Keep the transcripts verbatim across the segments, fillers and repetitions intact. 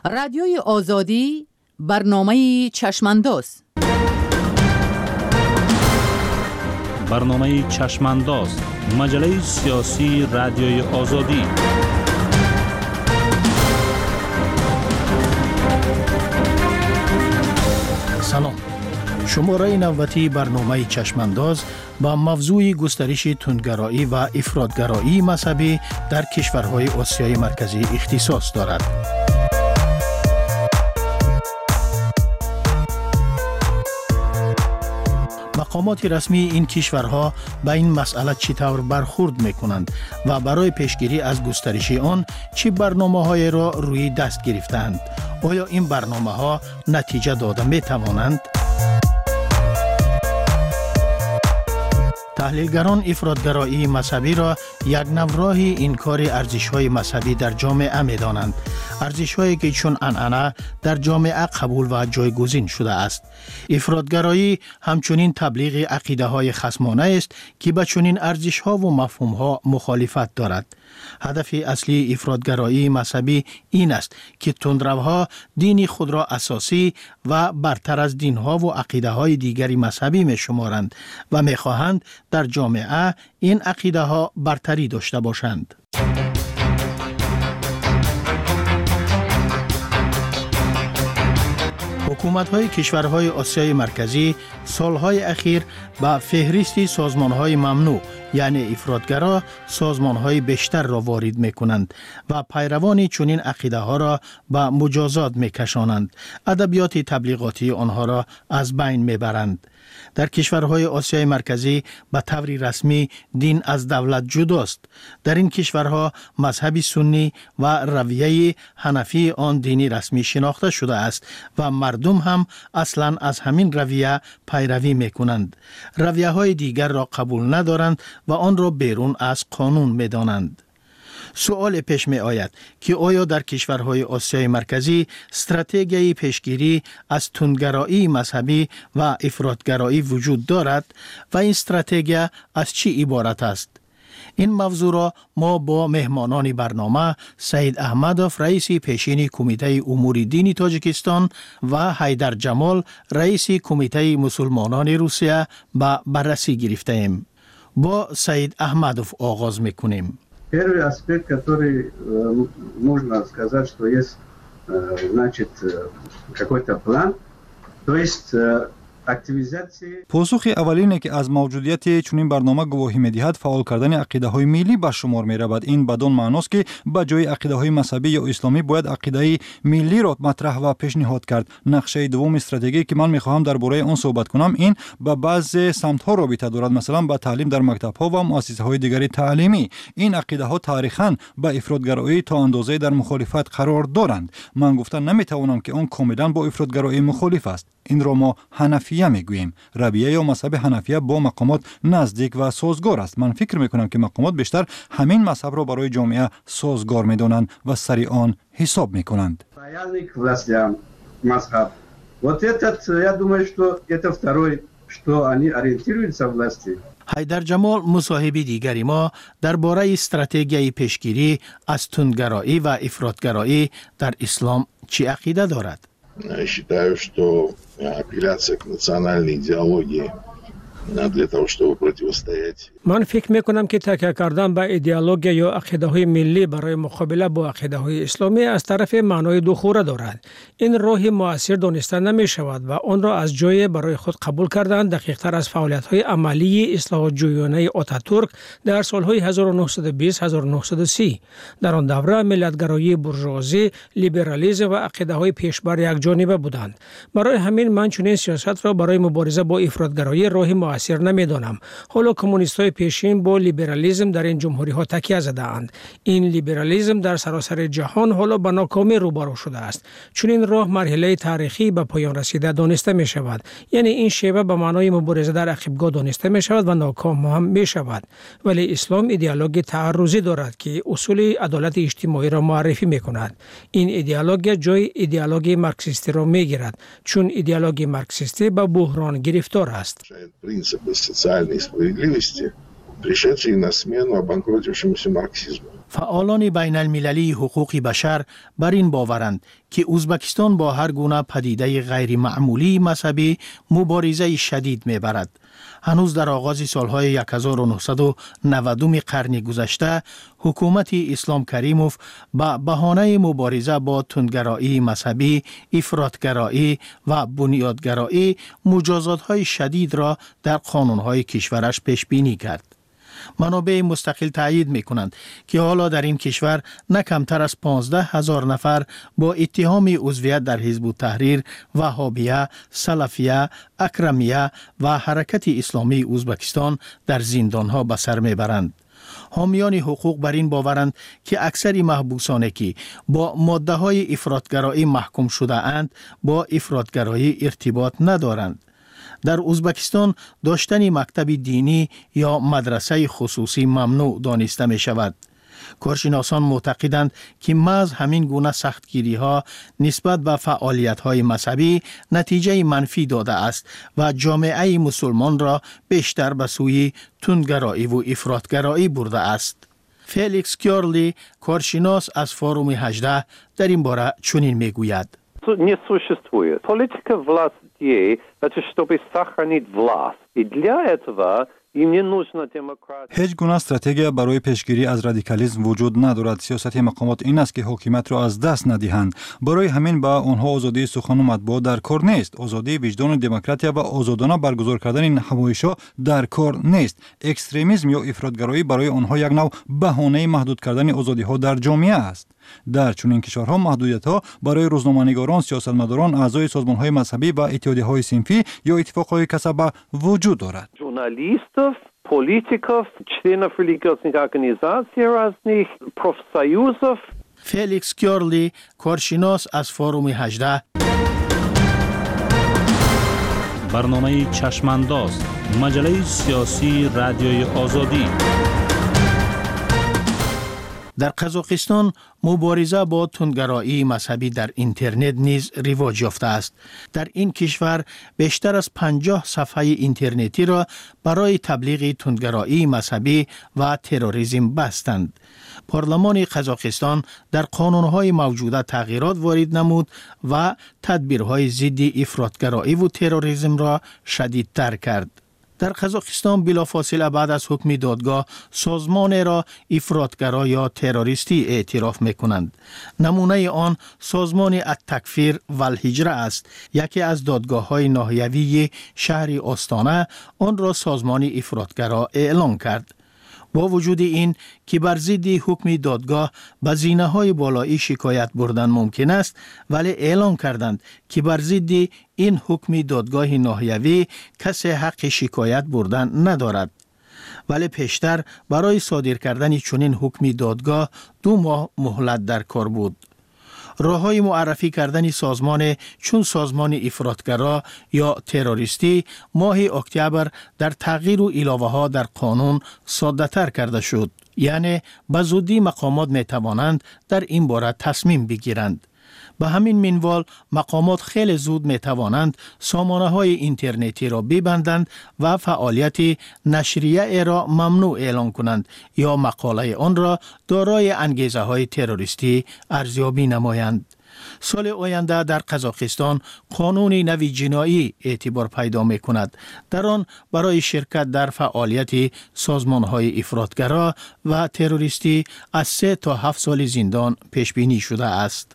رادیوی آزادی برنامه چشمانداز. برنامه چشمانداز، مجله سیاسی رادیوی آزادی. سلام. شماره نوتی برنامه چشمانداز با موضوع گسترش تندگرایی و افراطگرایی مذهبی در کشورهای آسیای مرکزی اختصاص دارد. مقامات رسمی این کشورها به این مسئله چطور برخورد میکنند و برای پیشگیری از گسترش آن چه برنامه‌های را روی دست گرفتند؟ آیا این برنامه‌ها نتیجه داده میتوانند؟ تحلیلگران افراطگرایی مذهبی را یک نوع انکار ارزش‌های مذهبی در جامعه می‌دانند، ارزش‌هایی که چون عنعنه در جامعه قبول و جایگزین شده است. افراطگرایی همچنین تبلیغ عقیده‌های خصمانه است که با چنین ارزش‌ها و مفهوم‌ها مخالفت دارد. هدف اصلی افراطگرایی مذهبی این است که تندروها دین خود را اساسی و برتر از دین‌ها و عقیده‌های دیگری مذهبی می‌شمارند و می‌خواهند در جامعه این عقیده‌ها برتری داشته باشند. حکومت‌های کشورهای آسیای مرکزی سالهای اخیر با فهرست سازمان‌های ممنوع یعنی افراطگرا سازمان‌های بیشتر را وارد می‌کنند و پیروان چنین عقیده‌ها را به مجازات می‌کشانند. ادبیات تبلیغاتی آنها را از بین می‌برند. در کشورهای آسیای مرکزی به طور رسمی دین از دولت جداست. در این کشورها مذهب سنی و رویه حنفی آن دینی رسمی شناخته شده است و مردم هم اصلاً از همین رویه پیروی می‌کنند. رویه‌های دیگر را قبول ندارند و آن را بیرون از قانون می‌دانند. سوال پیش می آید که آیا در کشورهای آسیای مرکزی استراتژی پیشگیری از تندگرایی مذهبی و افراطگرایی وجود دارد و این استراتژی از چی عبارت است؟ این موضوع را ما با مهمانان برنامه سید احمدوف رئیس پیشین کمیته امور دینی تاجیکستان و حیدر جمال رئیس کمیته مسلمانان روسیه به بررسی گرفته ایم. با سید احمدوف آغاز میکنیم. Первый аспект, который э, можно сказать, что есть э, значит, э, какой-то план, то есть э, پاسخ اول اینه که از موجودیت چنین برنامه گواهی می‌دهد فعال کردن عقیده‌های ملی به شمار می‌رود. این بدون معناست که به جای عقیده‌های مذهبی یا اسلامی باید عقیده ملی را مطرح و پیشنهاد کرد. نقشه دوم استراتژی که من می‌خواهم درباره آن صحبت کنم این با بعضی سمت‌ها رابطه دارد، مثلا با تعلیم در مکتب‌ها و مؤسسه‌های دیگری تعلیمی. این عقیده‌ها تاریخاً با افراطگرایی تا اندازه در مخالفت قرار دارند. من گفتن نمی‌توانم که آن کاملاً با افراطگرایی مخالف است. این را ما حنفیه میگوییم. رویه یا مذهب حنفیه با مقامات نزدیک و سازگار است. من فکر میکنم که مقامات بیشتر همین مذهب را برای جامعه سازگار میدانند و سری آن حساب میکنند. حیدر جمال مصاحبه دیگری ما درباره استراتژی پیشگیری از تندگرایی و افراطگرایی در اسلام چی عقیده دارد؟ Считаю, что апелляция к национальной идеологии для того, чтобы противостоять. من فکر میکنم که تکیه کردن به ایدئولوژی یا عقیده‌های ملی برای مقابله با عقیده‌های اسلامی از طرف معنای دوخوره دارد. این راه مؤثر دانسته نمی شود و آن را از جای برای خود قبول کردن دقیق‌تر از فعالیت‌های عملی اصلاح جویانه آتاتورک در سال‌های هزار و نهصد و بیست تا هزار و نهصد و سی. در آن دوره ملت‌گرایی بورژوازی، لیبرالیسم و عقیده‌های پیشبر یکجانبه بودند. برای همین من چنین سیاست را برای مبارزه با افراطگرایی راه مؤثر نمی‌دانم. حالا کمونیست‌های پیشین با لیبرالیسم در این جمهوری ها تکیه زده اند. این لیبرالیسم در سراسر جهان حالا به ناکامی روبرو شده است. چون این راه مرحله تاریخی به پایان رسیده دانسته می شود. یعنی این شیوه به معنای مبارزه در عقبگاه دانسته می شود و ناکام هم می شود. ولی اسلام ایدئولوژی تعرضی دارد که اصول عدالت اجتماعی را معرفی می کند. این ایدئولوژی جای ایدئولوژی مارکسیستی را می گیرد، چون ایدئولوژی مارکسیستی به بحران گرفتار است. Принципы социальной справедливости, пришедшие на смену обанкротившемуся марксизму. فعالان بین المللی حقوق بشر بر این باورند که ازبکستان با هر گونه پدیده غیر معمولی مذهبی مبارزه شدید می‌برد. هنوز در آغاز سالهای هزار و نهصد و نود قرن گذشته حکومت اسلام کریموف با بهانه مبارزه با تندگرایی مذهبی، افراطگرایی و بنیادگرایی مجازات‌های شدید را در قانون‌های کشورش پیش بینی کرد. منابع مستقل تایید می کنند که حالا در این کشور نه کمتر از پانزده هزار نفر با اتهام عضویت در حزب التحریر، وهابیه، سلفیه، اکرمیه و حرکت اسلامی ازبکستان در زندانها به سر می برند. حامیان حقوق بر این باورند که اکثر محبوسانی که با ماده های افراطگرایی محکوم شده اند با افراطگرایی ارتباط ندارند. در ازبکستان داشتن مکتب دینی یا مدرسه خصوصی ممنوع دانسته می شود. کارشناسان معتقدند که محض همین گونه سختگیری ها نسبت به فعالیت های مذهبی نتیجه منفی داده است و جامعه مسلمان را بیشتر به سوی تندگرایی و افراطگرایی برده است. فلیکس کیارلی، کارشناس از فوروم هجده، در این باره چنین می گوید. Не существует. Политика власти – это чтобы сохранить власть. И для этого им не нужна демократия. هیچ گونه استراتژی برای پیشگیری از رادیکالیسم وجود ندارد. سیاست مقامات این است که حکومت را از دست ندهند. برای همین با آنها آزادی سخن و مطبوعات در کار نیست. آزادی وجدان دموکراتیا و آزادانه برگزار کردن نمایش‌ها در کار نیست. اکستریمیسم یا افراطگرایی برای آنها یک نوع بهانه محدود کردن آزادی‌ها در جامعه است. در چنین کشورها محدودیت‌ها برای روزنامه‌نگاران، سیاستمداران، اعضای سازمان‌های مذهبی و اتحادیه‌های صنفی یا اتفاق‌های کسبه وجود دارد. Журналистов, политиков, членов религиозных организаций разных, профсоюзов. فلیکس کیارلی، کارشناس از فوروم هجده. برنامه چشمانداز، مجله سیاسی رادیوی آزادی. در قزاقستان مبارزه با تندگرایی مذهبی در اینترنت نیز رواج یافته است. در این کشور بیشتر از پنجاه صفحه اینترنتی را برای تبلیغ تندگرایی مذهبی و تروریسم بستند. پارلمان قزاقستان در قانونهای موجوده تغییرات وارد نمود و تدبیرهای ضد افراطگرایی و تروریسم را شدیدتر کرد. در قزاقستان بلافاصله بعد از حکم دادگاه سازمان را افراطگرا یا تروریستی اعتراف می‌کنند. نمونه آن سازمان التکفیر و الهجره است. یکی از دادگاه‌های ناحیوی شهر آستانه آن را سازمان افراطگرا اعلام کرد. با وجود این که بر ضد حکم دادگاه به زینه‌های بالایی شکایت بردن ممکن است، ولی اعلام کردند که بر ضد این حکم دادگاه ناحیوی کسی حق شکایت بردن ندارد. ولی پیشتر برای صادر کردن چنین حکم دادگاه دو ماه مهلت در کار بود. راه‌های معرفی کردن سازمان چون سازمان افراطگرا یا تروریستی ماه اکتبر در تغییر و علاوه‌ها در قانون ساده‌تر کرده شد. یعنی به زودی مقامات می‌توانند در این باره تصمیم بگیرند. به همین منوال مقامات خیلی زود می توانند سامانه‌های اینترنتی را ببندند و فعالیت نشریه را ممنوع اعلام کنند یا مقاله آن را دارای انگیزه‌های تروریستی ارزیابی نمایند. سال آینده در قزاقستان قانون نوی جنایی اعتبار پیدا می کند. در آن برای شرکت در فعالیت سازمان‌های افراطگرا و تروریستی از سه تا هفت سال زندان پیش بینی شده است.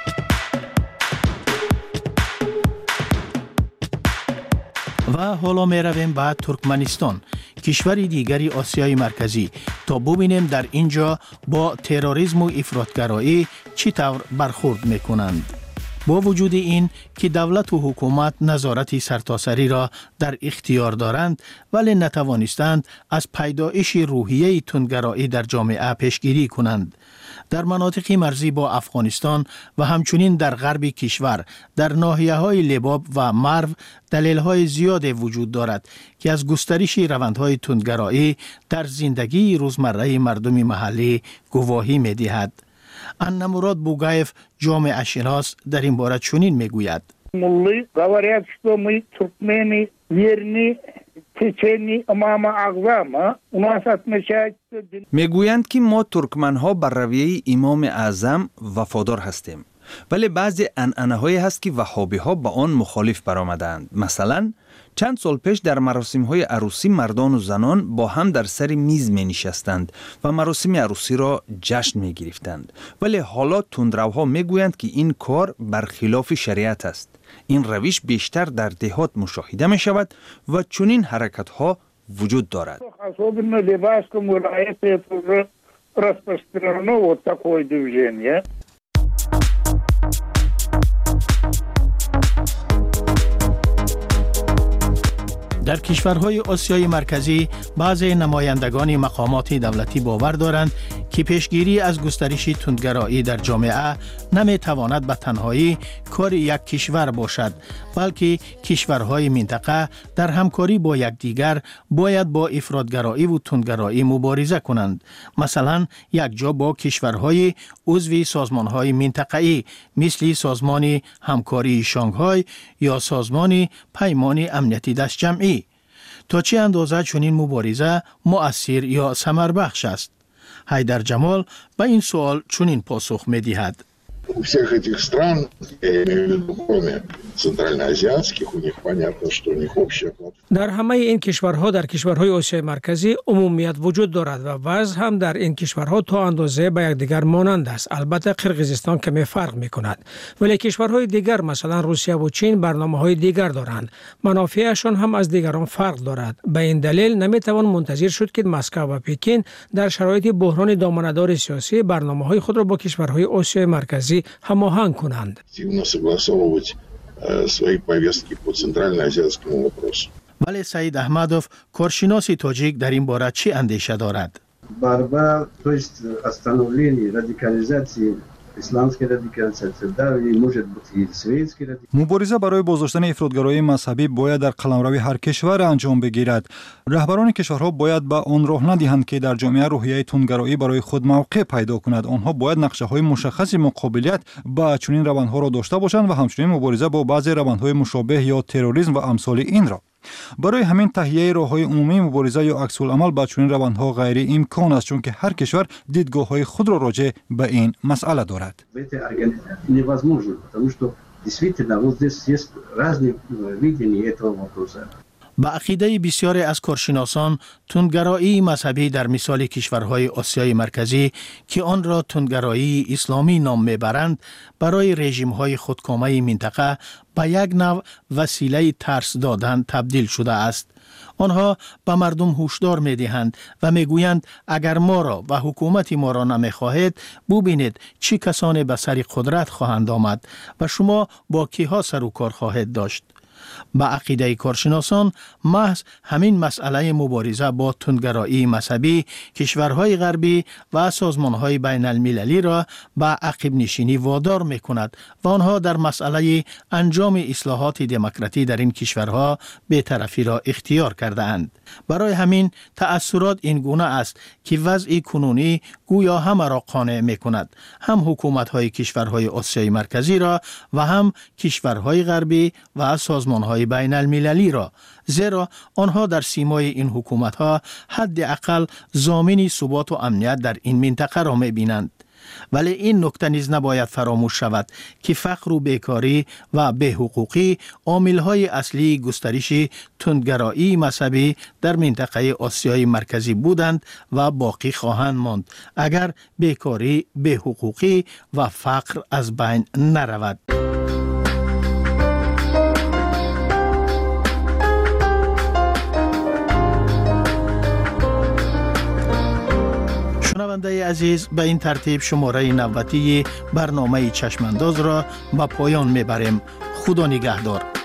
و حالا می رویم به ترکمنستان، کشوری دیگری آسیای مرکزی، تا ببینیم در اینجا با تروریسم و افراطگرایی چطور برخورد می کنند. با وجود این که دولت و حکومت نظارت سرتاسری را در اختیار دارند، ولی نتوانستند از پیدایش روحیه تندگرایی در جامعه پیشگیری کنند. در مناطق مرزی با افغانستان و همچنین در غرب کشور در ناحیه‌های لباب و مرو دلایل زیاد وجود دارد که از گسترش روندهای تندگرایی در زندگی روزمره مردم محلی گواهی می‌دهد. انمراد بوگایف، جامعه شناس، در این باره چنین میگوید: Mulli говорят, что мы туркмены верны میگویند که ما ترکمنها بر رویه امام اعظم وفادار هستیم، ولی بعضی عنعنه‌هایی هست که وهابی ها با آن مخالف برآمدند. مثلا چند سال پیش در مراسم های عروسی مردان و زنان با هم در سر میز می نشستند و مراسم عروسی را جشن می گرفتند، ولی حالا تندروها می گویند که این کار برخلاف شریعت است. این روش بیشتر در دهات مشاهده می شود و چنین حرکت ها وجود دارد. در کشورهای آسیای مرکزی بعضی نمایندگان مقامات دولتی باور دارند که پیشگیری از گسترش تندگرایی در جامعه نمیتواند به تنهایی کار یک کشور باشد، بلکه کشورهای منطقه در همکاری با یکدیگر باید با افراطگرایی و تندگرایی مبارزه کنند. مثلا یک جا با کشورهای عضو سازمانهای منطقه‌ای مثل سازمان همکاری شانگهای یا سازمان پیمان امنیتی دست جمعی. تا چه اندازه چنین مبارزه مؤثر یا ثمربخش است؟ حیدر جمال به این سوال چنین پاسخ می‌دهد. У всех этих стран, я имею в виду, кроме центральноазиатских, у них понятно, что у них общая платформа. در همه این کشورها در کشورهای آسیای مرکزی عمومیت وجود دارد و وضع هم در این کشورها تا اندازه به یکدیگر مانند است. البته قرقیزستان کمی فرق می‌کند، ولی کشورهای دیگر مثلا روسیه و چین برنامه‌های دیگر دارند. منافعشان هم از دیگران فرق دارد. به این دلیل نمی‌توان منتظر شد که مسکو و پکین در شرایط بحران دامنه‌دار سیاسی برنامه‌های خود را با کشورهای آسیای مرکزی هماهنگ کنند. ولی سعید احمدوف کارشناس تاجیک در این باره چی اندیشه دارد؟ Борьба, то есть остановление радикализации исламской радикализации, да, и может быть и светской радикализации. مبارزه برای بازداشتن افراطگرایی مذهبی باید در قلمرو هر کشور انجام بگیرد. رهبران کشورها باید به آن راه ندهند که در جامعه روحیه تندگرایی برای خود موقع پیدا کند. آنها باید نقشه‌های مشخص مقابلیت با چنین روندها را داشته باشند و همچنین مبارزه با بعضی روندهای مشابه یا تروریسم و امثال این را. برای همین تهیه راه‌های عمومی مبارزه یا عکس العمل با چنین روندها غیر امکان است، چون که هر کشور دیدگاه‌های خود را راجع به این مسئله دارد. با عقیده بسیاری از کارشناسان تندگرایی مذهبی در مثال کشورهای آسیای مرکزی که آن را تندگرایی اسلامی نام میبرند برای رژیم‌های خودکامه منطقه به یک نوع وسیله ترس دادن تبدیل شده است. آنها به مردم هشدار می‌دهند و میگویند اگر ما را و حکومت ما را نمی‌خواهید ببینید چه کسانی به سر قدرت خواهند آمد و شما با کیها سر و کار خواهید داشت. با عقیده کارشناسان محض همین مسئله مبارزه با تندگرایی مذهبی کشورهای غربی و سازمانهای بین المللی را به عقب نشینی وادار می کند و آنها در مسئله انجام اصلاحات دموکراتی در این کشورها بی‌طرفی را اختیار کرده اند. برای همین تأثیرات این گونه است که وضع کنونی گویا همه را قانع می کند، هم حکومت‌های کشورهای آسیای مرکزی را و هم کشورهای غربی و سازمان‌های بین المللی را، زیرا آنها در سیمای این حکومت‌ها حداقل ضامن ثبات و امنیت در این منطقه را می بینند. ولی این نکته نیز نباید فراموش شود که فقر و بیکاری و بی‌حقوقی عامل‌های اصلی گسترش تندگرایی مذهبی در منطقه آسیای مرکزی بودند و باقی خواهند ماند اگر بیکاری، بی‌حقوقی و فقر از بین نرود. شنونده عزیز، به این ترتیب شماره نوتی برنامه چشمانداز را به پایان میبریم. خدا نگهدار.